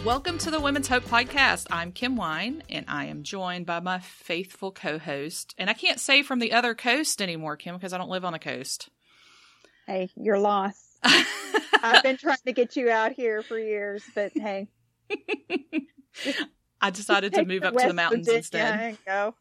Welcome to the Women's Hope Podcast. I'm Kim Wine, and I am joined by my faithful co-host. And I can't say from the other coast anymore, Kim, because I don't live on a coast. Hey, you're lost. I've been trying to get you out here for years, but hey. I decided to move up to the mountains instead. And go.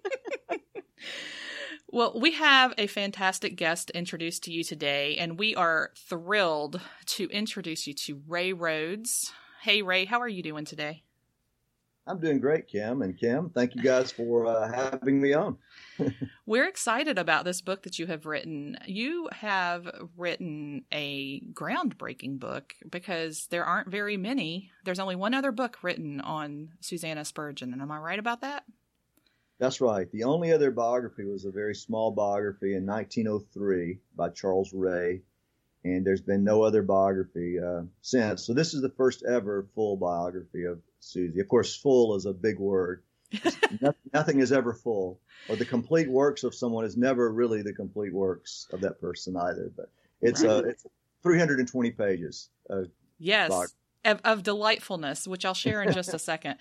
Well, we have a fantastic guest to introduce to you today, and we are thrilled to introduce you to Ray Rhodes. Hey, Ray, how are you doing today? I'm doing great, Kim. And Kim, thank you guys for having me on. We're excited about this book that you have written. You have written a groundbreaking book because there aren't very many. There's only one other book written on Susanna Spurgeon. And am I right about that? That's right. The only other biography was a very small biography in 1903 by Charles Ray. And there's been no other biography since. So this is the first ever full biography of Susie. Of course, full is a big word. Nothing is ever full. Or the complete works of someone is never really the complete works of that person either. But it's it's 320 pages. Yes. Of delightfulness, which I'll share in just a second.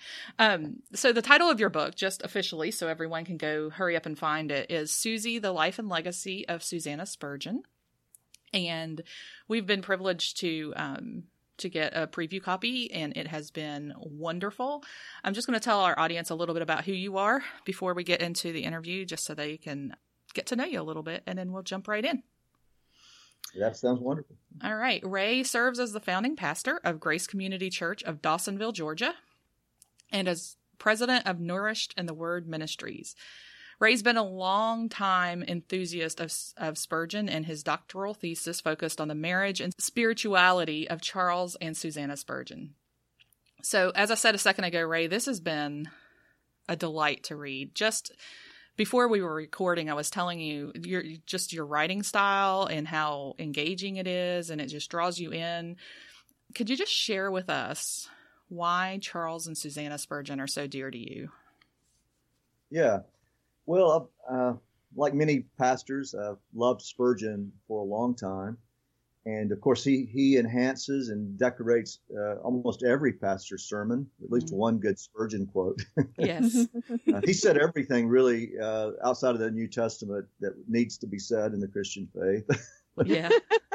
So the title of your book, just officially, so everyone can go hurry up and find it, is Susie, the Life and Legacy of Susanna Spurgeon. And we've been privileged to get a preview copy, and it has been wonderful. I'm just going to tell our audience a little bit about who you are before we get into the interview, just so they can get to know you a little bit, and then we'll jump right in. That sounds wonderful. All right. Ray serves as the founding pastor of Grace Community Church of Dawsonville, Georgia, and as president of Nourished in the Word Ministries. Ray's been a long-time enthusiast of Spurgeon, and his doctoral thesis focused on the marriage and spirituality of Charles and Susanna Spurgeon. So, as I said a second ago, Ray, this has been a delight to read. Just before we were recording, I was telling you your writing style and how engaging it is, and it just draws you in. Could you just share with us why Charles and Susanna Spurgeon are so dear to you? Yeah. Well, like many pastors, I've loved Spurgeon for a long time. And, of course, he enhances and decorates almost every pastor's sermon, at least one good Spurgeon quote. Yes. He said everything really outside of the New Testament that needs to be said in the Christian faith. Yeah.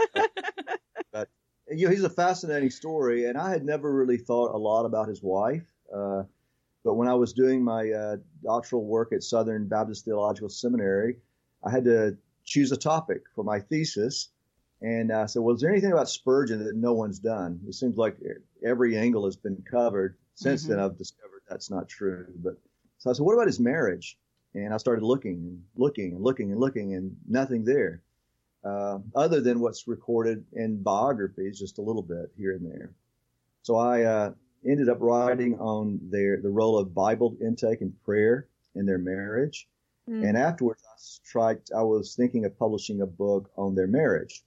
But, he's a fascinating story, and I had never really thought a lot about his wife. But when I was doing my doctoral work at Southern Baptist Theological Seminary, I had to choose a topic for my thesis. And I said, well, is there anything about Spurgeon that no one's done? It seems like every angle has been covered. Since then, I've discovered that's not true. But so I said, what about his marriage? And I started looking, and nothing there, other than what's recorded in biographies, just a little bit here and there. So I ended up writing on the role of Bible intake and prayer in their marriage. And afterwards, I was thinking of publishing a book on their marriage.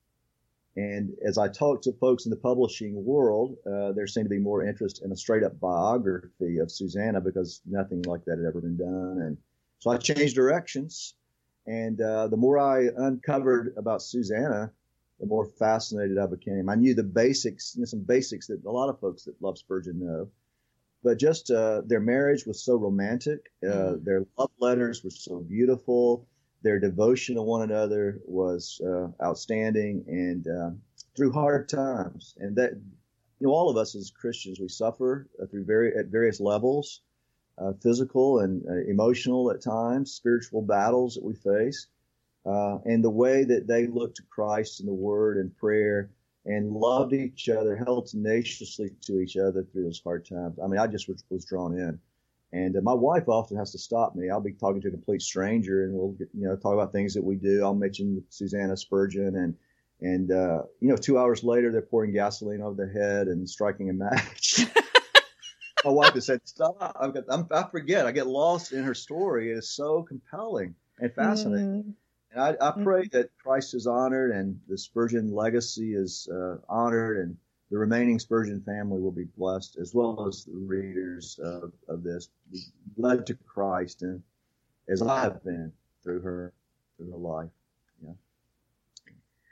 And as I talked to folks in the publishing world, there seemed to be more interest in a straight-up biography of Susanna because nothing like that had ever been done. And so I changed directions. And the more I uncovered about Susanna, the more fascinated I became. I knew the basics, some basics that a lot of folks that love Spurgeon know. But just their marriage was so romantic. Their love letters were so beautiful. Their devotion to one another was outstanding, and through hard times. And that, all of us as Christians, we suffer at various levels, physical and emotional at times, spiritual battles that we face. And the way that they looked to Christ in the Word and prayer and loved each other, held tenaciously to each other through those hard times. I mean, I just was drawn in. And my wife often has to stop me. I'll be talking to a complete stranger, and we'll talk about things that we do. I'll mention Susanna Spurgeon, and 2 hours later they're pouring gasoline over their head and striking a match. My wife has said, "Stop!" I forget. I get lost in her story. It is so compelling and fascinating. And I pray that Christ is honored and the Spurgeon legacy is honored, and the remaining Spurgeon family will be blessed, as well as the readers of this, be led to Christ, and as I have been through her life. Yeah.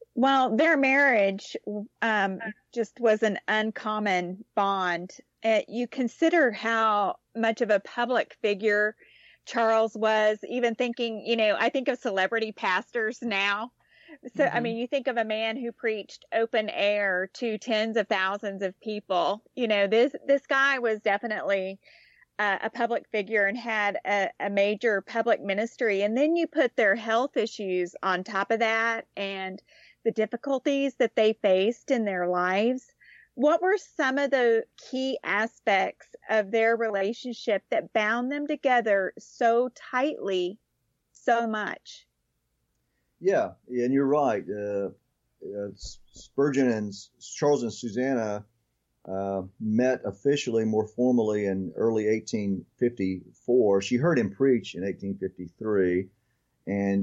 Well, their marriage just was an uncommon bond. You consider how much of a public figure Charles was, even thinking, I think of celebrity pastors now. So, I Mm-hmm. mean, you think of a man who preached open air to tens of thousands of people. This guy was definitely a public figure and had a major public ministry. And then you put their health issues on top of that and the difficulties that they faced in their lives. What were some of the key aspects of their relationship that bound them together so tightly, so much? Yeah, and you're right. Spurgeon and Charles and Susanna met officially more formally in early 1854. She heard him preach in 1853, and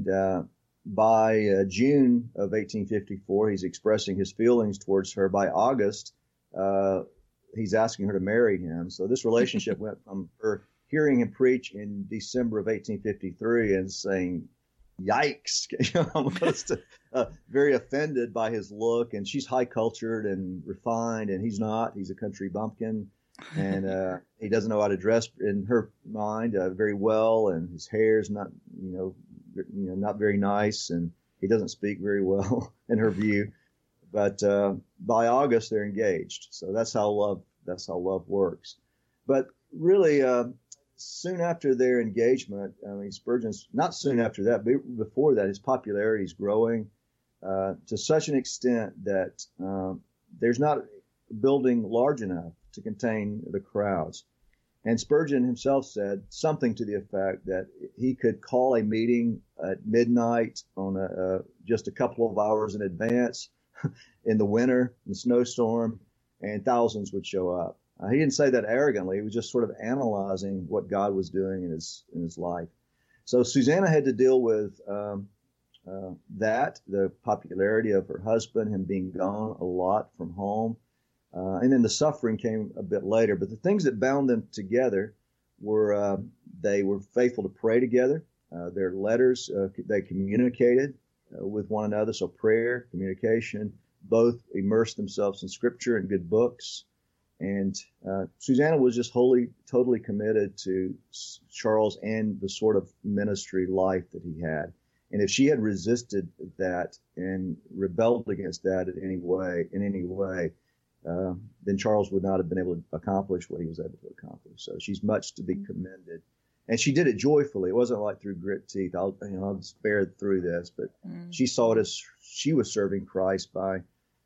by June of 1854, he's expressing his feelings towards her. By August, he's asking her to marry him. So this relationship went from her hearing him preach in December of 1853 and saying, yikes, almost very offended by his look. And she's high cultured and refined, and he's not. He's a country bumpkin, and he doesn't know how to dress in her mind very well. And his hair's not, not very nice, and he doesn't speak very well in her view. But by August, they're engaged. So that's how love works. But really, soon after their engagement, I mean, Spurgeon's not soon after that, but before that, his popularity is growing to such an extent that there's not a building large enough to contain the crowds. And Spurgeon himself said something to the effect that he could call a meeting at midnight on just a couple of hours in advance in the winter, in the snowstorm, and thousands would show up. He didn't say that arrogantly. He was just sort of analyzing what God was doing in his life. So Susanna had to deal with the popularity of her husband, him being gone a lot from home. And then the suffering came a bit later. But the things that bound them together were they were faithful to pray together. Their letters, they communicated with one another. So prayer, communication, both immersed themselves in Scripture and good books. And Susanna was just totally committed to Charles and the sort of ministry life that he had. And if she had resisted that and rebelled against that in any way, then Charles would not have been able to accomplish what he was able to accomplish. So she's much to be commended. And she did it joyfully. It wasn't like through grit teeth. I'll spare through this, but she saw it as she was serving Christ by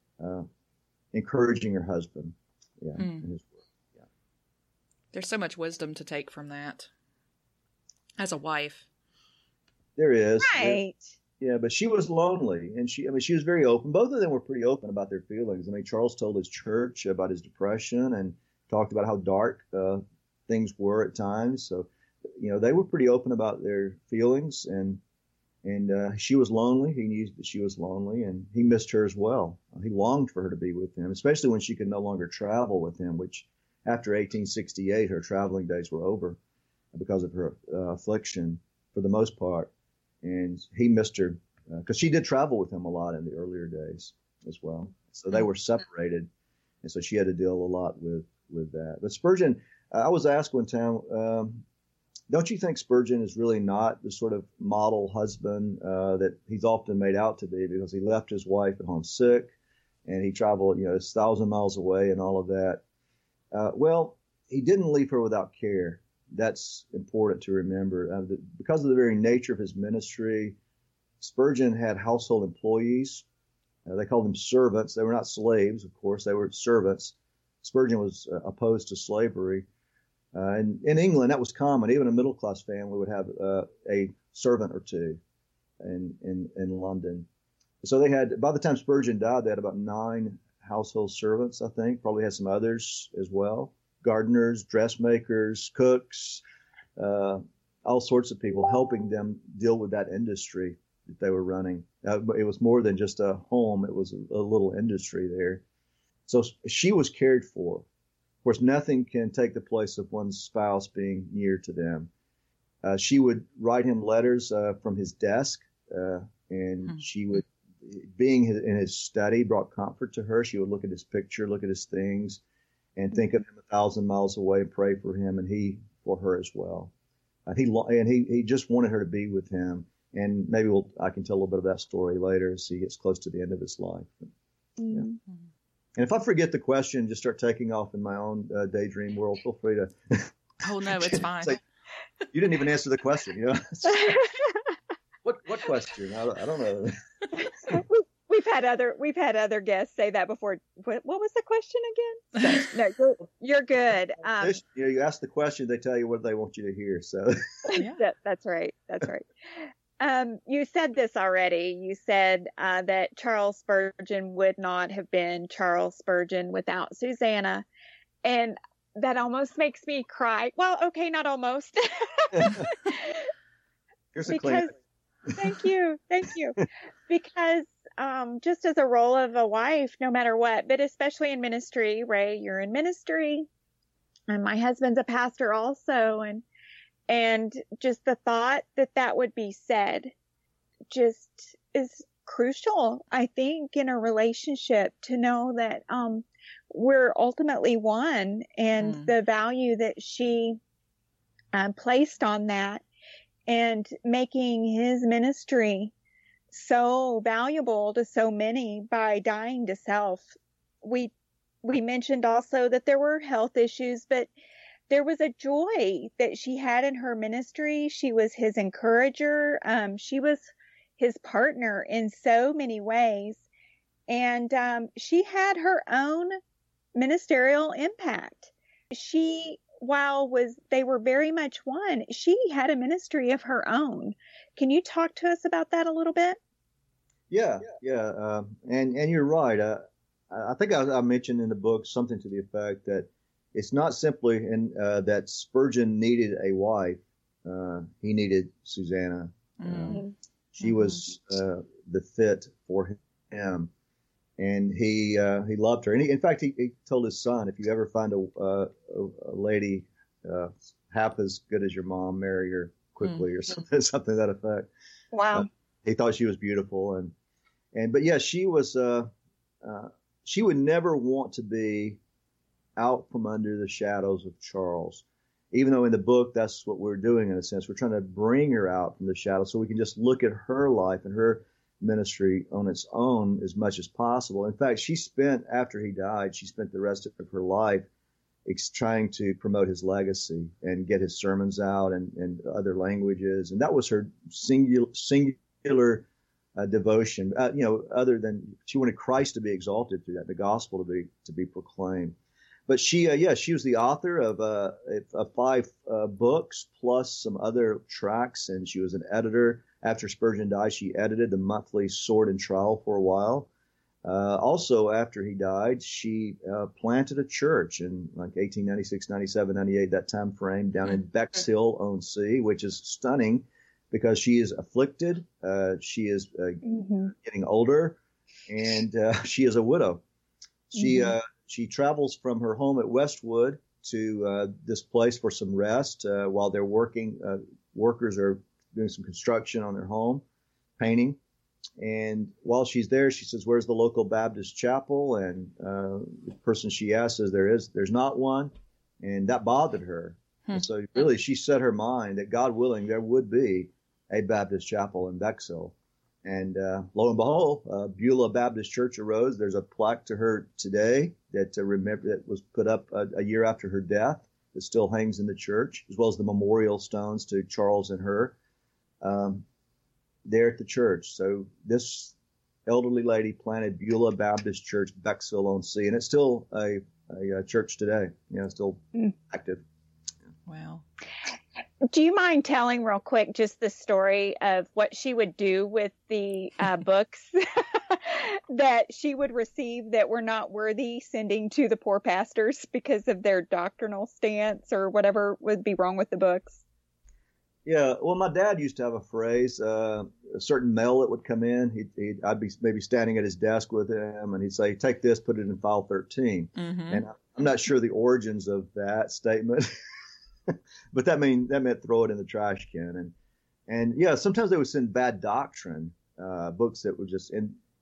encouraging her husband. Yeah, in his work. Yeah. There's so much wisdom to take from that as a wife. There is. Right. Yeah, but she was lonely, and she was very open. Both of them were pretty open about their feelings. I mean, Charles told his church about his depression and talked about how dark things were at times. So, they were pretty open about their feelings, and she was lonely. He knew that she was lonely, and he missed her as well. He longed for her to be with him, especially when she could no longer travel with him, which after 1868, her traveling days were over because of her affliction for the most part. And he missed her because she did travel with him a lot in the earlier days as well. So they were separated, and so she had to deal a lot with that. But Spurgeon, I was asked one time, don't you think Spurgeon is really not the sort of model husband that he's often made out to be, because he left his wife at home sick and he traveled, 1,000 miles away and all of that? Well, he didn't leave her without care. That's important to remember. Because of the very nature of his ministry, Spurgeon had household employees. They called them servants. They were not slaves, of course. They were servants. Spurgeon was opposed to slavery. And in England, that was common. Even a middle-class family would have a servant or two in London. So they had, by the time Spurgeon died, they had about 9 household servants, I think. Probably had some others as well. Gardeners, dressmakers, cooks, all sorts of people helping them deal with that industry that they were running. It was more than just a home. It was a little industry there. So she was cared for. Of course, nothing can take the place of one's spouse being near to them. She would write him letters from his desk, and she would being in his study brought comfort to her. She would look at his picture, look at his things, and think of him 1,000 miles away and pray for him, and he for her as well. He just wanted her to be with him. And maybe I can tell a little bit of that story later as he gets close to the end of his life. Yeah. And if I forget the question, just start taking off in my own daydream world, feel free to. Oh, no, it's fine. Say, you didn't even answer the question. You know? What question? I don't know. We've had other guests say that before. What was the question again? No, you're good. You ask the question, they tell you what they want you to hear. So that's right. That's right. You said this already. You said that Charles Spurgeon would not have been Charles Spurgeon without Susanna, and that almost makes me cry. Well, okay, not almost. Here's a claim. Thank you. Because just as a role of a wife, no matter what, but especially in ministry, Ray, you're in ministry, and my husband's a pastor also, and just the thought that would be said just is crucial, I think, in a relationship, to know that we're ultimately one, and the value that she placed on that, and making his ministry so valuable to so many by dying to self. We mentioned also that there were health issues, but there was a joy that she had in her ministry. She was his encourager. She was his partner in so many ways. And she had her own ministerial impact. While they were very much one, she had a ministry of her own. Can you talk to us about that a little bit? Yeah. And you're right. I think I mentioned in the book something to the effect that it's not simply that Spurgeon needed a wife. He needed Susanna. She was the fit for him. And he loved her. And in fact, he told his son, if you ever find a lady half as good as your mom, marry her quickly, or something to that effect. Wow. He thought she was beautiful. But yeah, she was, she would never want to be out from under the shadows of Charles. Even though in the book, that's what we're doing in a sense. We're trying to bring her out from the shadows so we can just look at her life and her ministry on its own as much as possible. In fact, after he died, she spent the rest of her life trying to promote his legacy and get his sermons out and other languages. And that was her singular devotion. Other than she wanted Christ to be exalted through that, the gospel to be proclaimed. But she was the author of 5 books plus some other tracts, and she was an editor. After Spurgeon died, she edited the monthly Sword and Trowel for a while. Also, after he died, she planted a church in like 1896, 97, 98, that time frame, down in Bexhill-on-Sea, which is stunning because she is afflicted. She is getting older, and she is a widow. She travels from her home at Westwood to this place for some rest while they're working. Workers are doing some construction on their home, painting. And while she's there, she says, "Where's the local Baptist chapel?" And the person she asked says, "There's not one." And that bothered her. And so really she set her mind that, God willing, there would be a Baptist chapel in Bexhill. And lo and behold, Beulah Baptist Church arose. There's a plaque to her today that was put up a year after her death that still hangs in the church, as well as the memorial stones to Charles and her there at the church. So this elderly lady planted Beulah Baptist Church, Bexhill-on-Sea, and it's still a church today. Still active. Wow. Do you mind telling real quick just the story of what she would do with the books that she would receive that were not worthy sending to the poor pastors because of their doctrinal stance or whatever would be wrong with the books? Yeah, well, my dad used to have a phrase, a certain mail that would come in. I'd be maybe standing at his desk with him, and he'd say, "Take this, put it in file 13." And I'm not sure the origins of that statement. But that meant throw it in the trash can. And yeah, sometimes they would send bad doctrine books that were just, and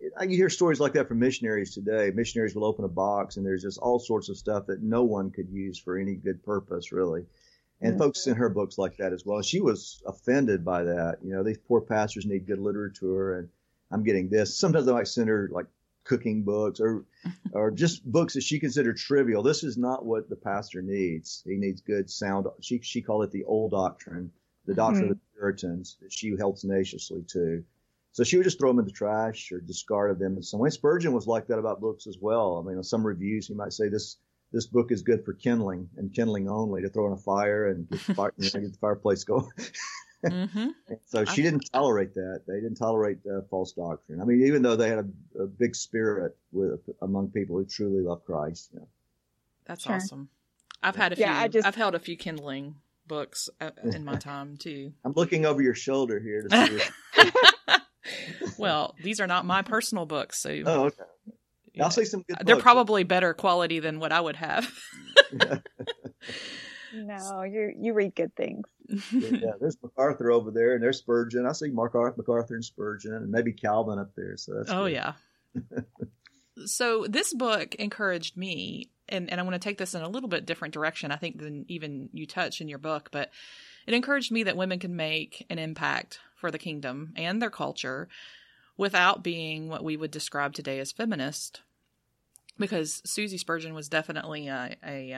you hear stories like that from missionaries today. Missionaries will open a box and there's just all sorts of stuff that no one could use for any good purpose, really. And folks sent her books like that as well. She was offended by that. These poor pastors need good literature, and I'm getting this. Sometimes I might send her like cooking books or just books that she considered trivial. This is not what the pastor needs. He needs good sound. She called it the old doctrine, the doctrine of the Puritans that she held tenaciously to. So she would just throw them in the trash or discarded them in some way. Spurgeon was like that about books as well. I mean, on some reviews, he might say this book is good for kindling and kindling only, to throw in a fire and get the fireplace going. So she didn't tolerate that. They didn't tolerate false doctrine. I mean, even though they had a big spirit among people who truly love Christ. That's awesome. I've had a few. I've held a few kindling books in my time too. I'm looking over your shoulder here to see. Well, these are not my personal books, so. Oh, okay. I'll say some good books. They're probably better quality than what I would have. No, you read good things. Yeah, there's MacArthur over there, and there's Spurgeon. I see MacArthur and Spurgeon, and maybe Calvin up there. So that's good. Yeah. So this book encouraged me, and I want to take this in a little bit different direction, I think, than even you touch in your book, but it encouraged me that women can make an impact for the kingdom and their culture without being what we would describe today as feminist, because Susie Spurgeon was definitely a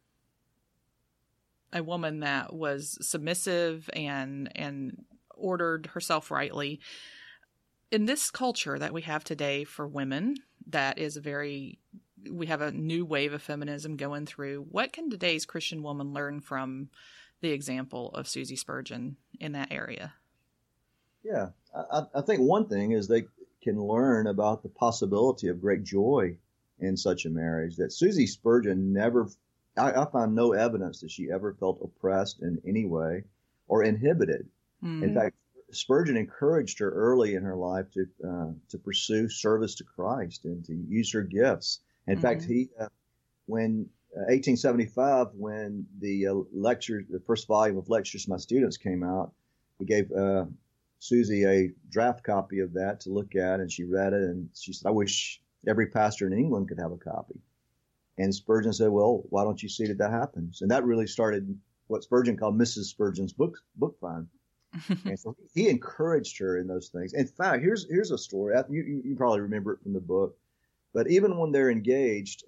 woman that was submissive and ordered herself rightly. In this culture that we have today for women, that is we have a new wave of feminism going through. What can today's Christian woman learn from the example of Susie Spurgeon in that area? Yeah, I think one thing is they can learn about the possibility of great joy in such a marriage. That Susie Spurgeon I found no evidence that she ever felt oppressed in any way or inhibited. In fact, Spurgeon encouraged her early in her life to pursue service to Christ and to use her gifts. In fact, when 1875, when the first volume of lectures to my students came out, he gave Susie a draft copy of that to look at, and she read it, and she said, "I wish every pastor in England could have a copy." And Spurgeon said, "Well, why don't you see that happens?" And that really started what Spurgeon called Mrs. Spurgeon's book fund. And so he encouraged her in those things. In fact, here's a story. You probably remember it from the book, but even when they're engaged,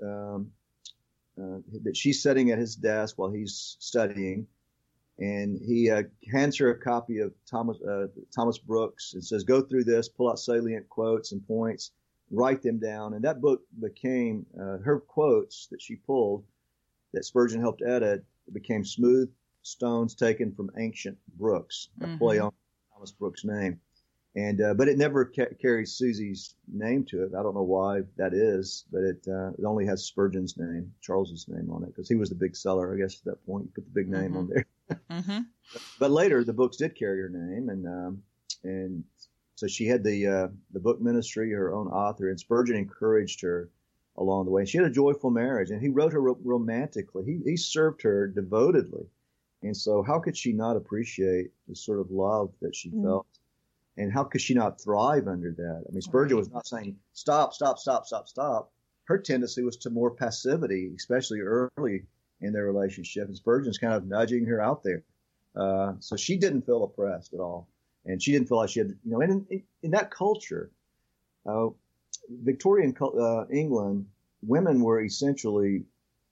that she's sitting at his desk while he's studying, and he hands her a copy of Thomas Brooks and says, "Go through this, pull out salient quotes and points, write them down." And that book became her quotes that she pulled, that Spurgeon helped edit. It became Smooth Stones Taken from Ancient Brooks, a play on Thomas Brooks' name. And but it never carries Susie's name to it. I don't know why that is, but it only has Spurgeon's name, Charles's name on it, because he was the big seller, I guess, at that point. You put the big name on there. But later, the books did carry her name, and so she had the book ministry, her own author, and Spurgeon encouraged her along the way. And she had a joyful marriage, and he wrote her romantically. He served her devotedly. And so how could she not appreciate the sort of love that she felt? And how could she not thrive under that? I mean, Spurgeon was not saying, stop. Her tendency was to more passivity, especially early in their relationship. And Spurgeon's kind of nudging her out there. So she didn't feel oppressed at all. And she didn't feel like she had, in that culture, Victorian England, women were essentially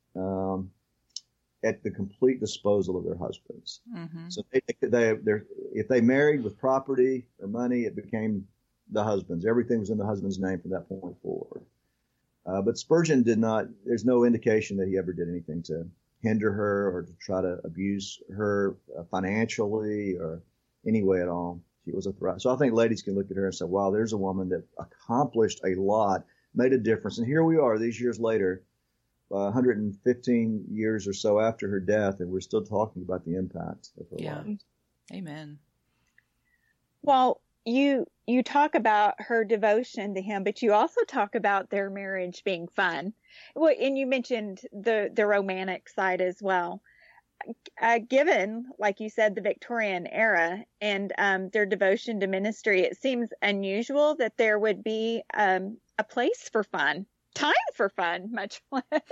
at the complete disposal of their husbands. So if they married with property or money, it became the husband's. Everything was in the husband's name from that point forward. But Spurgeon did not, there's no indication that he ever did anything to hinder her or to try to abuse her financially or any way at all. She was a thrive. So I think ladies can look at her and say, wow, there's a woman that accomplished a lot, made a difference. And here we are these years later, 115 years or so after her death, and we're still talking about the impact of her life. Amen. Well, you talk about her devotion to him, but you also talk about their marriage being fun. Well, and you mentioned the romantic side as well. given, like you said, the Victorian era and their devotion to ministry, it seems unusual that there would be a place for fun, time for fun, much less.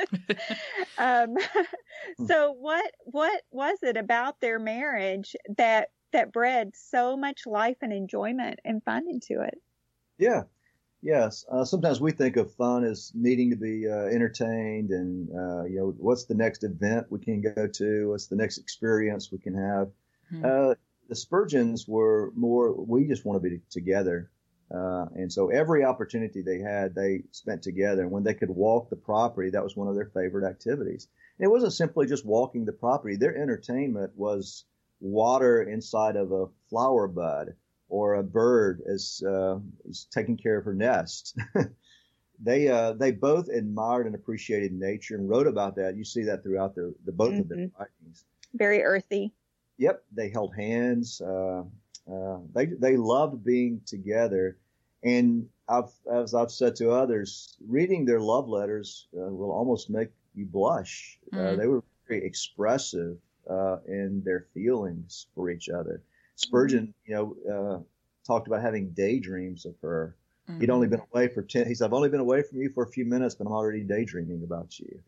So what was it about their marriage that bred so much life and enjoyment and fun into it? Yeah. Yes. Sometimes we think of fun as needing to be entertained and, what's the next event we can go to? What's the next experience we can have? The Spurgeons were more, we just want to be together. And so every opportunity they had, they spent together. And when they could walk the property, that was one of their favorite activities. And it wasn't simply just walking the property. Their entertainment was water inside of a flower bud, or a bird is taking care of her nest. They both admired and appreciated nature and wrote about that. You see that throughout the both of their writings. Very earthy. Yep, they held hands. They loved being together, and as I've said to others, reading their love letters will almost make you blush. They were very expressive in their feelings for each other. Spurgeon, talked about having daydreams of her. He'd only been away for he said, I've only been away from you for a few minutes, but I'm already daydreaming about you.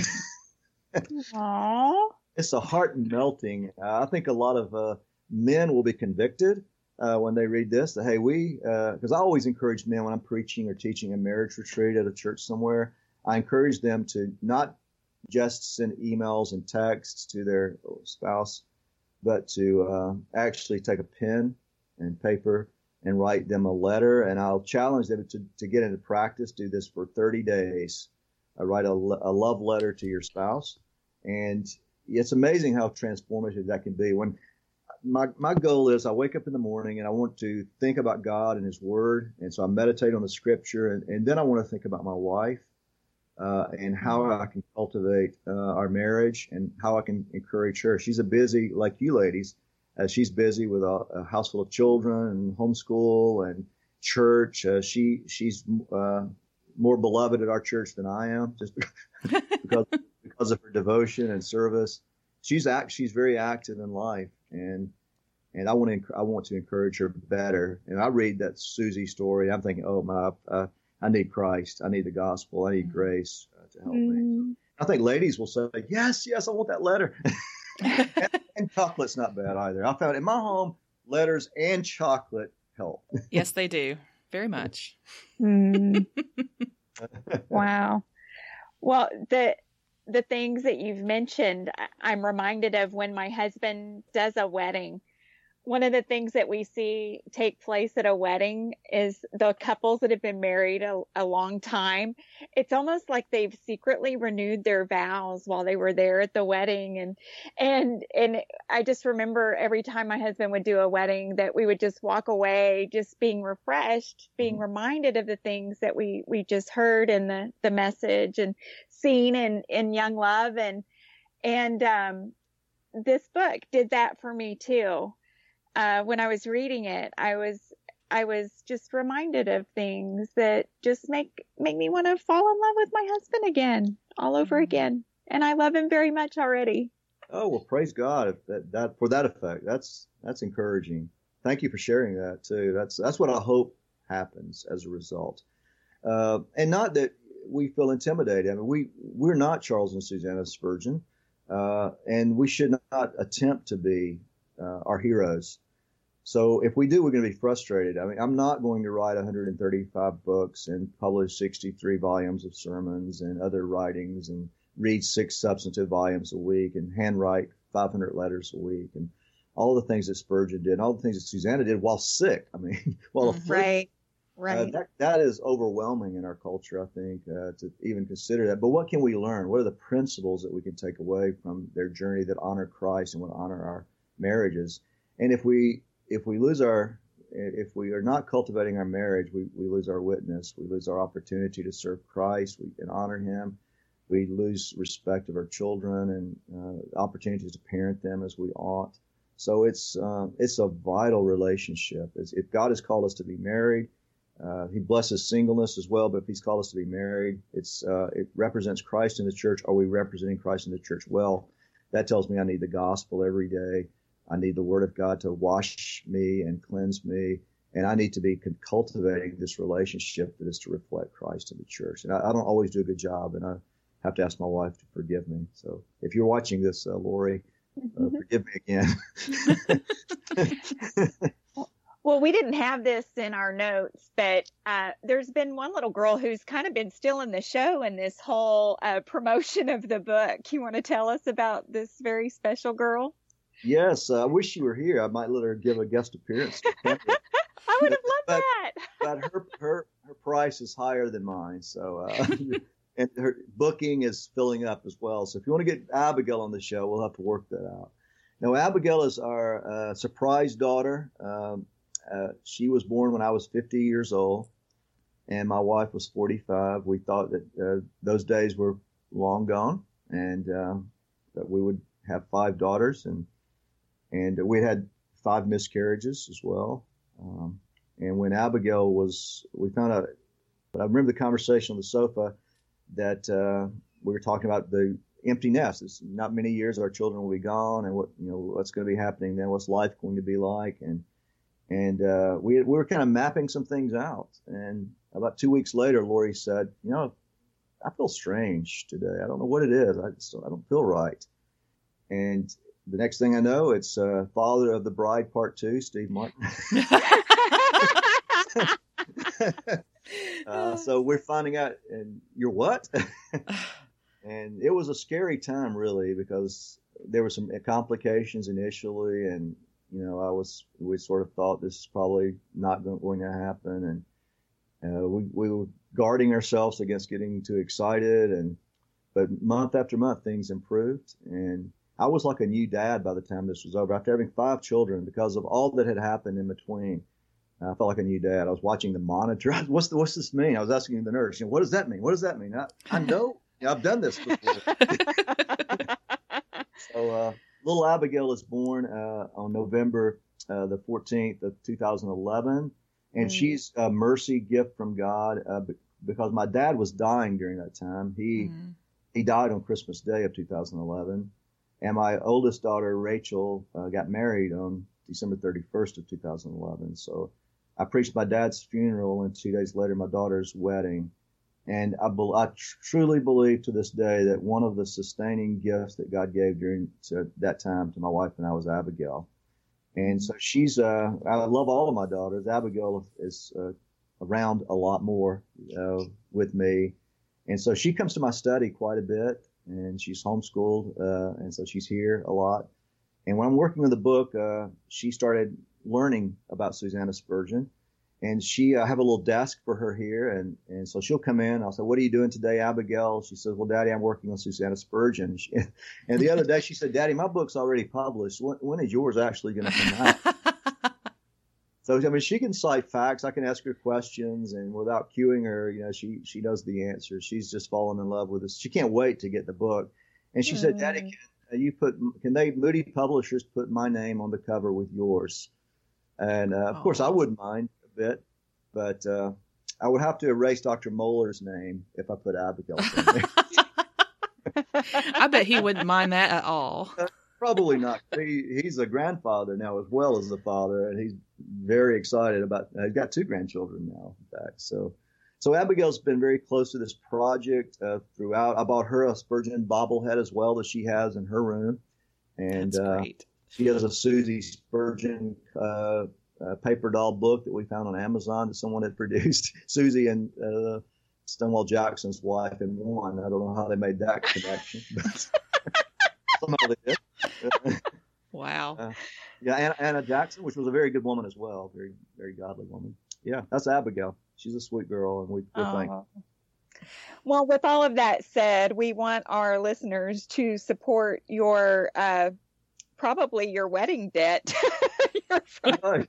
Aww. It's a heart melting. I think a lot of men will be convicted when they read this, that, hey, because I always encourage men when I'm preaching or teaching a marriage retreat at a church somewhere, I encourage them to not just send emails and texts to their spouse, but to actually take a pen and paper and write them a letter. And I'll challenge them to get into practice. Do this for 30 days. Write a love letter to your spouse. And it's amazing how transformative that can be. When my goal is I wake up in the morning and I want to think about God and His Word. And so I meditate on the Scripture. And then I want to think about my wife and how I can cultivate our marriage and how I can encourage her. She's a busy, like you ladies, she's busy with a house full of children and homeschool and church. She's more beloved at our church than I am, just because of her devotion and service. She's very active in life, and I want to encourage her better. And I read that Susie story, I'm thinking, I need Christ, I need the gospel, I need grace to help me. I think ladies will say, yes, I want that letter. and chocolate's not bad either. I found in my home, letters and chocolate help. Yes, they do. Very much. Wow. Well, the things that you've mentioned, I'm reminded of when my husband does a wedding. One of the things that we see take place at a wedding is the couples that have been married a long time. It's almost like they've secretly renewed their vows while they were there at the wedding. And I just remember every time my husband would do a wedding that we would just walk away just being refreshed, being reminded of the things that we just heard in the message and seen in Young Love. And this book did that for me too. When I was reading it, I was just reminded of things that just make me want to fall in love with my husband again, all over again. And I love him very much already. Oh, well, praise God that for that effect. That's encouraging. Thank you for sharing that too. That's what I hope happens as a result. And not that we feel intimidated. I mean, we're not Charles and Susanna Spurgeon, and we should not attempt to be our heroes. So if we do, we're going to be frustrated. I mean, I'm not going to write 135 books and publish 63 volumes of sermons and other writings and read 6 substantive volumes a week and handwrite 500 letters a week and all the things that Spurgeon did and all the things that Susanna did while sick. I mean, while afflicted. Right. That is overwhelming in our culture, I think, to even consider that. But what can we learn? What are the principles that we can take away from their journey that honor Christ and will honor our marriages? And if we are not cultivating our marriage, we lose our witness. We lose our opportunity to serve Christ. We can honor Him. We lose respect of our children and opportunities to parent them as we ought. So it's a vital relationship. If God has called us to be married, He blesses singleness as well. But if He's called us to be married, it represents Christ in the church. Are we representing Christ in the church well? that tells me I need the gospel every day. I need the Word of God to wash me and cleanse me. And I need to be cultivating this relationship that is to reflect Christ in the church. And I don't always do a good job, and I have to ask my wife to forgive me. So if you're watching this, Lori, forgive me again. Well, we didn't have this in our notes, but there's been one little girl who's kind of been stealing the show in this whole promotion of the book. You want to tell us about this very special girl? Yes, I wish you were here. I might let her give a guest appearance. I would have loved that. But her price is higher than mine, so and her booking is filling up as well. So if you want to get Abigail on the show, we'll have to work that out. Now, Abigail is our surprise daughter. She was born when I was 50 years old, and my wife was 45. We thought that those days were long gone, and that we would have 5 daughters, and we had 5 miscarriages as well. And when Abigail we found out, I remember the conversation on the sofa that we were talking about the empty nest. It's not many years our children will be gone, and what's going to be happening then, what's life going to be like, and we were kind of mapping some things out. And about 2 weeks later, Lori said, I feel strange today. I don't know what it is. I don't feel right. And the next thing I know, it's Father of the Bride Part 2, Steve Martin. So we're finding out, and you're what? And it was a scary time, really, because there were some complications initially, and we sort of thought this is probably not going to happen, and we were guarding ourselves against getting too excited, but month after month things improved, and I was like a new dad by the time this was over. After having 5 children, because of all that had happened in between, I felt like a new dad. I was watching the monitor. What's this mean? I was asking the nurse, what does that mean? What does that mean? I know. I've done this before. So little Abigail is born on November the 14th of 2011, and she's a mercy gift from God because my dad was dying during that time. He died on Christmas Day of 2011. And my oldest daughter, Rachel, got married on December 31st of 2011. So I preached my dad's funeral, and 2 days later, my daughter's wedding. And I truly believe to this day that one of the sustaining gifts that God gave during that time to my wife and I was Abigail. And so I love all of my daughters. Abigail is around a lot more with me. And so she comes to my study quite a bit. And she's homeschooled, and so she's here a lot. And when I'm working on the book, she started learning about Susanna Spurgeon. And I have a little desk for her here, and so she'll come in. I'll say, "What are you doing today, Abigail?" She says, "Well, Daddy, I'm working on Susanna Spurgeon." And the other day she said, "Daddy, my book's already published. When is yours actually going to come out?" So, she can cite facts. I can ask her questions, and without cueing her, she knows the answer. She's just fallen in love with us. She can't wait to get the book. And she said, "Daddy, can Moody Publishers put my name on the cover with yours?" And, of course, I wouldn't mind a bit, but I would have to erase Dr. Moeller's name if I put Abigail's name there. I bet he wouldn't mind that at all. Probably not. He's a grandfather now as well as the father, and he's very excited about. He's got 2 grandchildren now, in fact. So Abigail's been very close to this project throughout. I bought her a Spurgeon bobblehead as well that she has in her room, and that's great. She has a Susie Spurgeon paper doll book that we found on Amazon that someone had produced. Susie and Stonewall Jackson's wife in one. I don't know how they made that connection, but somehow they did. Wow. Anna Jackson, which was a very good woman as well, very, very godly woman. Yeah, that's Abigail. She's a sweet girl, and we're thankful. Well, with all of that said, we want our listeners to support your probably your wedding debt. Right.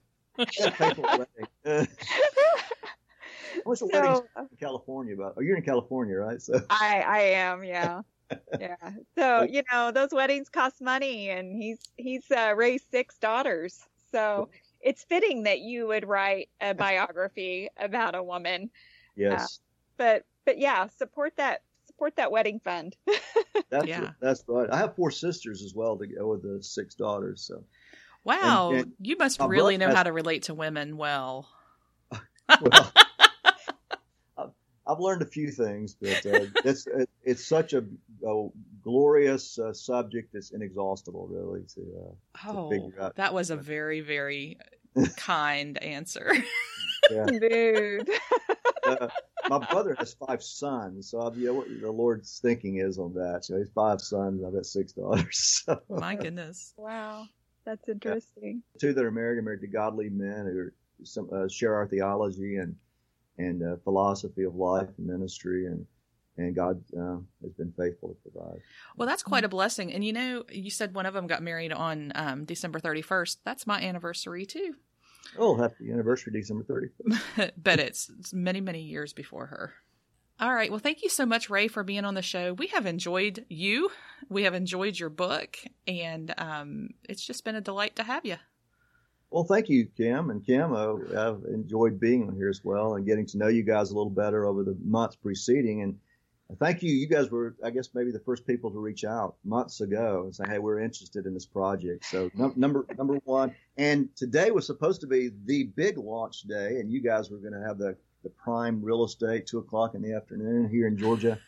What's the wedding in California about? Oh, you're in California, right? So I am, yeah. Yeah. So, those weddings cost money, and he's raised 6 daughters. So it's fitting that you would write a biography about a woman. Yes. But yeah, support that support that wedding fund. That's right. I have 4 sisters as well to go with the 6 daughters. So, wow, and you must really know how to relate to women well. Well, I've learned a few things, but it's such a glorious subject that's inexhaustible, really, to figure out. That was a very, very kind answer. Yeah. Dude. My brother has 5 sons, so what the Lord's thinking is on that. So he's 5 sons, I've got 6 daughters. So. My goodness. Wow, that's interesting. 2 that are married to godly men who share our theology and philosophy of life and ministry, and God has been faithful to provide. Well, that's quite a blessing. And you said one of them got married on December 31st. That's my anniversary too. Oh, happy anniversary, December 31st. But it's many, many years before her. All right. Well, thank you so much, Ray, for being on the show. We have enjoyed you. We have enjoyed your book, and it's just been a delight to have you. Well, thank you, Kim. And Kim, I've enjoyed being on here as well and getting to know you guys a little better over the months preceding. And thank you. You guys were, I guess, maybe the first people to reach out months ago and say, hey, we're interested in this project. So number one. And today was supposed to be the big launch day, and you guys were going to have the prime real estate 2:00 in the afternoon here in Georgia.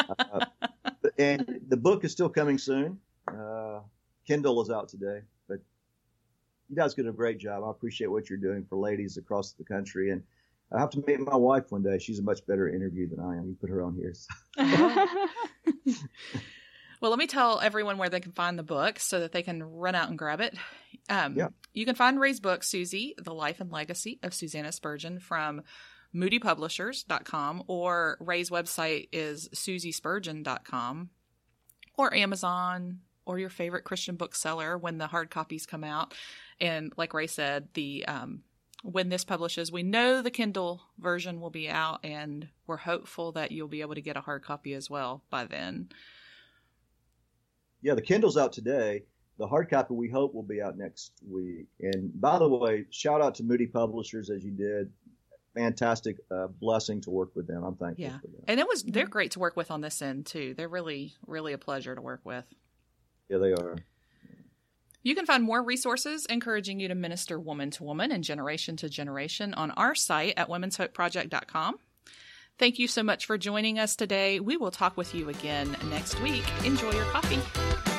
And the book is still coming soon. Kindle is out today. But you guys did a great job. I appreciate what you're doing for ladies across the country. And I have to meet my wife one day. She's a much better interview than I am. You put her on here. So. Well, let me tell everyone where they can find the book so that they can run out and grab it. You can find Ray's book, Susie, The Life and Legacy of Susanna Spurgeon, from moodypublishers.com, or Ray's website is susiespurgeon.com, or Amazon, or your favorite Christian bookseller when the hard copies come out. And like Ray said, when this publishes, we know the Kindle version will be out, and we're hopeful that you'll be able to get a hard copy as well by then. Yeah, the Kindle's out today. The hard copy, we hope, will be out next week. And by the way, shout out to Moody Publishers, as you did. Fantastic blessing to work with them. I'm thankful for them. And they're great to work with on this end too. They're really, really a pleasure to work with. Yeah, they are. You can find more resources encouraging you to minister woman to woman and generation to generation on our site at womenshopeproject.com. Thank you so much for joining us today. We will talk with you again next week. Enjoy your coffee.